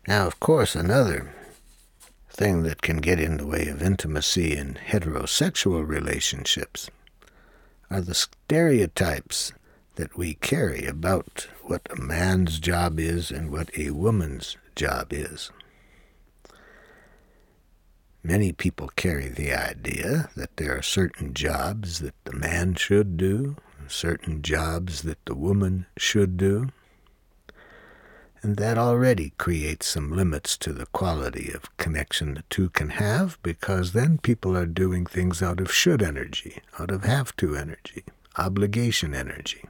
Now, of course, another thing that can get in the way of intimacy in heterosexual relationships are the stereotypes that we carry about what a man's job is and what a woman's job is. Many people carry the idea that there are certain jobs that the man should do, certain jobs that the woman should do, and that already creates some limits to the quality of connection the two can have, because then people are doing things out of should energy, out of have-to energy, obligation energy.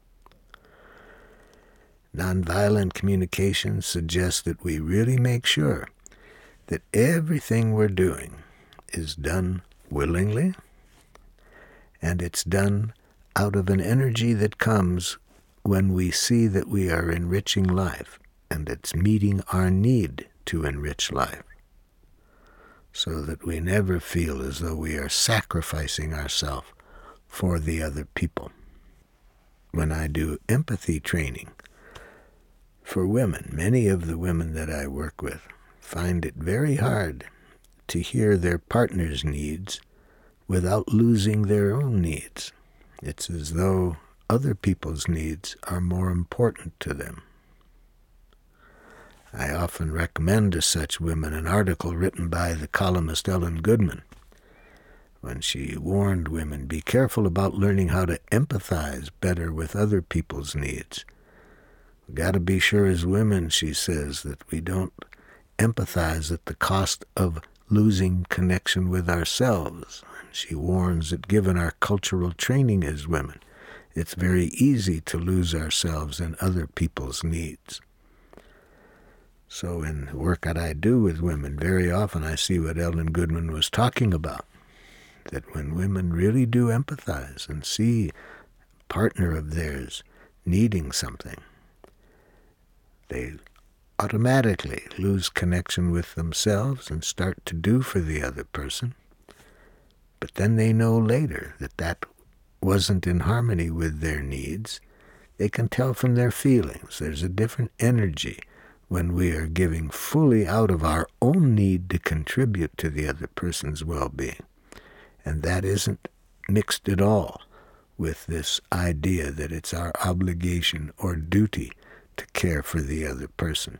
Nonviolent communication suggests that we really make sure that everything we're doing is done willingly, and it's done out of an energy that comes when we see that we are enriching life, and it's meeting our need to enrich life, so that we never feel as though we are sacrificing ourselves for the other people. When I do empathy training for women, many of the women that I work with find it very hard to hear their partner's needs without losing their own needs. It's as though other people's needs are more important to them. I often recommend to such women an article written by the columnist Ellen Goodman, when she warned women, be careful about learning how to empathize better with other people's needs. We've got to be sure as women, she says, that we don't empathize at the cost of losing connection with ourselves. She warns that given our cultural training as women, it's very easy to lose ourselves in other people's needs. So in the work that I do with women, very often I see what Ellen Goodman was talking about, that when women really do empathize and see a partner of theirs needing something, they automatically lose connection with themselves and start to do for the other person. But then they know later that that wasn't in harmony with their needs. They can tell from their feelings. There's a different energy when we are giving fully out of our own need to contribute to the other person's well-being. And that isn't mixed at all with this idea that it's our obligation or duty to care for the other person.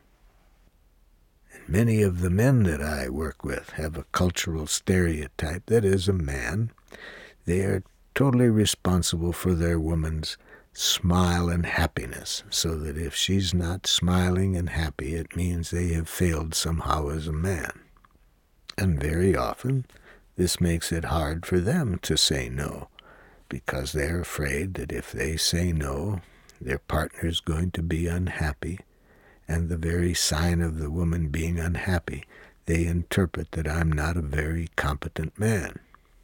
And many of the men that I work with have a cultural stereotype that as a man, they are totally responsible for their woman's smile and happiness, so that if she's not smiling and happy, it means they have failed somehow as a man. And very often, this makes it hard for them to say no, because they're afraid that if they say no, their partner's going to be unhappy, and the very sign of the woman being unhappy, they interpret that I'm not a very competent man.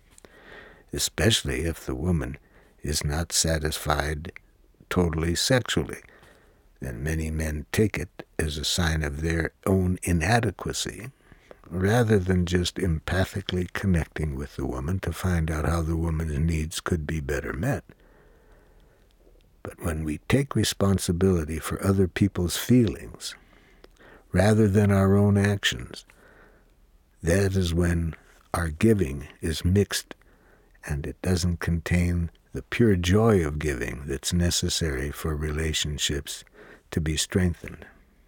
Especially if the woman is not satisfied totally sexually, then many men take it as a sign of their own inadequacy, rather than just empathically connecting with the woman to find out how the woman's needs could be better met. But when we take responsibility for other people's feelings, rather than our own actions, that is when our giving is mixed and it doesn't contain the pure joy of giving that's necessary for relationships to be strengthened.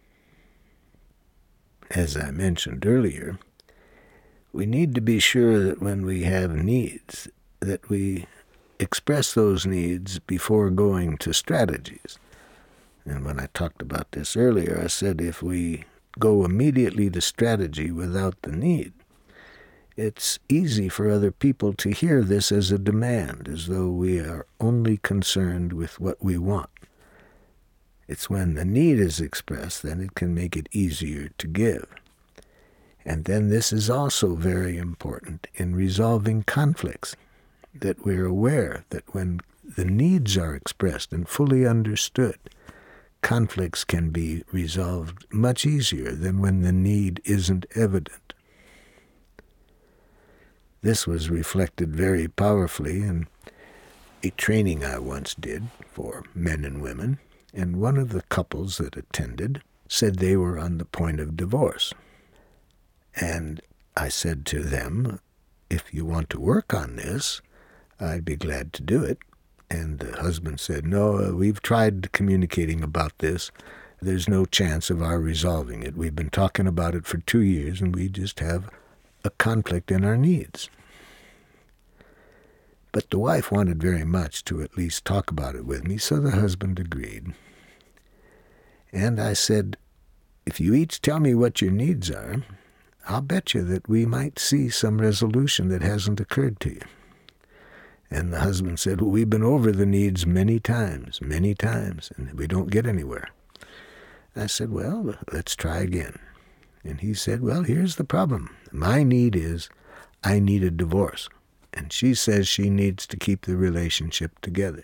As I mentioned earlier, we need to be sure that when we have needs, that we express those needs before going to strategies. And when I talked about this earlier, I said if we go immediately to strategy without the need, it's easy for other people to hear this as a demand, as though we are only concerned with what we want. It's when the need is expressed that it can make it easier to give. And then this is also very important in resolving conflicts, that we're aware that when the needs are expressed and fully understood, conflicts can be resolved much easier than when the need isn't evident. This was reflected very powerfully in a training I once did for men and women, and one of the couples that attended said they were on the point of divorce. And I said to them, if you want to work on this, I'd be glad to do it. And the husband said, no, we've tried communicating about this. There's no chance of our resolving it. We've been talking about it for 2 years, and we just have a conflict in our needs. But the wife wanted very much to at least talk about it with me, so the husband agreed. And I said, if you each tell me what your needs are, I'll bet you that we might see some resolution that hasn't occurred to you. And the husband said, well, we've been over the needs many times, and we don't get anywhere. I said, well, let's try again. And he said, well, here's the problem. My need is I need a divorce. And she says she needs to keep the relationship together.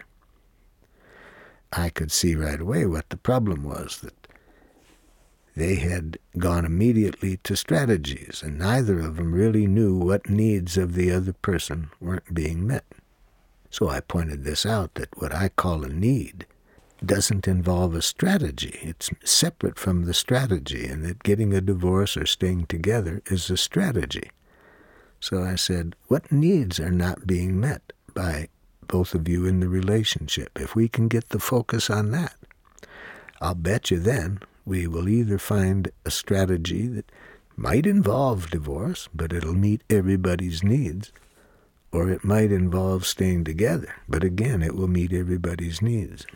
I could see right away what the problem was, that they had gone immediately to strategies, and neither of them really knew what needs of the other person weren't being met. So I pointed this out, that what I call a need doesn't involve a strategy. It's separate from the strategy, and that getting a divorce or staying together is a strategy. So I said, what needs are not being met by both of you in the relationship? If we can get the focus on that, I'll bet you then we will either find a strategy that might involve divorce, but it'll meet everybody's needs, or it might involve staying together, but again, it will meet everybody's needs.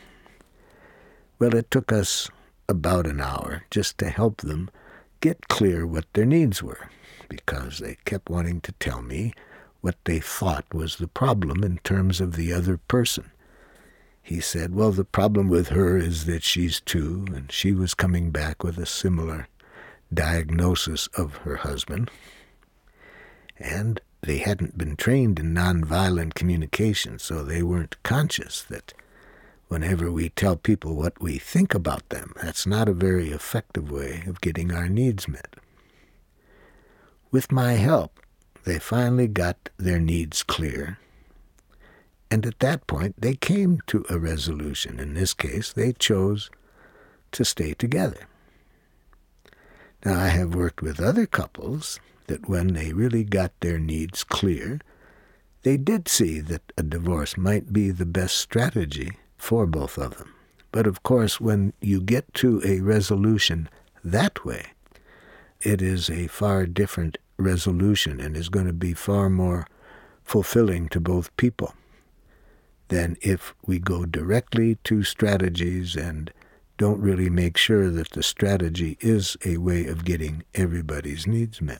Well, it took us about an hour just to help them get clear what their needs were, because they kept wanting to tell me what they thought was the problem in terms of the other person. He said, well, the problem with her is that she's 2, and she was coming back with a similar diagnosis of her husband. And they hadn't been trained in nonviolent communication, so they weren't conscious that whenever we tell people what we think about them, that's not a very effective way of getting our needs met. With my help, they finally got their needs clear. And at that point, they came to a resolution. In this case, they chose to stay together. Now, I have worked with other couples that when they really got their needs clear, they did see that a divorce might be the best strategy for both of them. But of course, when you get to a resolution that way, it is a far different resolution and is going to be far more fulfilling to both people than if we go directly to strategies and don't really make sure that the strategy is a way of getting everybody's needs met.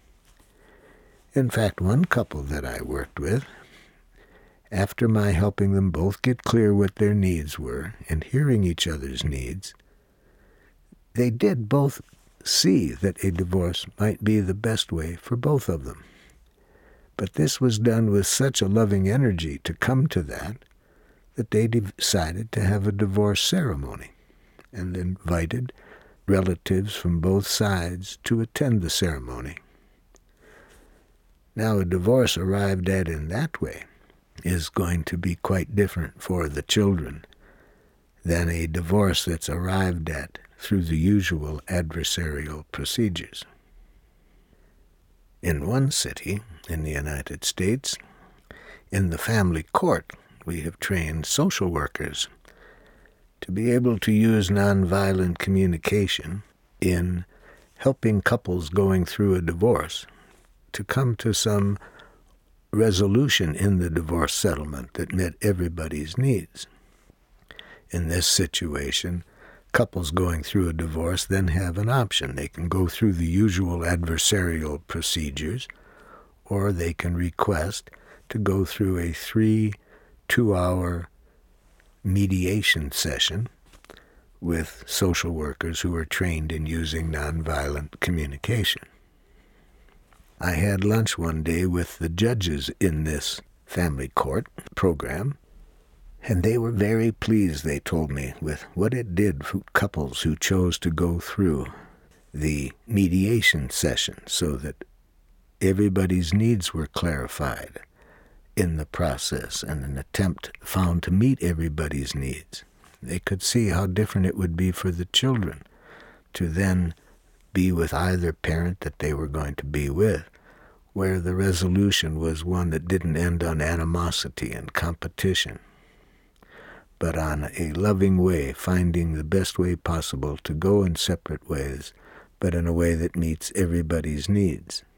In fact, one couple that I worked with, after my helping them both get clear what their needs were and hearing each other's needs, they did both see that a divorce might be the best way for both of them. But this was done with such a loving energy to come to that they decided to have a divorce ceremony and invited relatives from both sides to attend the ceremony. Now, a divorce arrived at in that way is going to be quite different for the children than a divorce that's arrived at through the usual adversarial procedures. In one city in the United States, in the family court, we have trained social workers to be able to use nonviolent communication in helping couples going through a divorce to come to some resolution in the divorce settlement that met everybody's needs. In this situation, couples going through a divorce then have an option. They can go through the usual adversarial procedures, or they can request to go through a 2-hour mediation session with social workers who are trained in using nonviolent communication. I had lunch one day with the judges in this family court program, and they were very pleased, they told me, with what it did for couples who chose to go through the mediation session so that everybody's needs were clarified in the process and an attempt found to meet everybody's needs. They could see how different it would be for the children to then be with either parent that they were going to be with, where the resolution was one that didn't end on animosity and competition, but on a loving way, finding the best way possible to go in separate ways, but in a way that meets everybody's needs.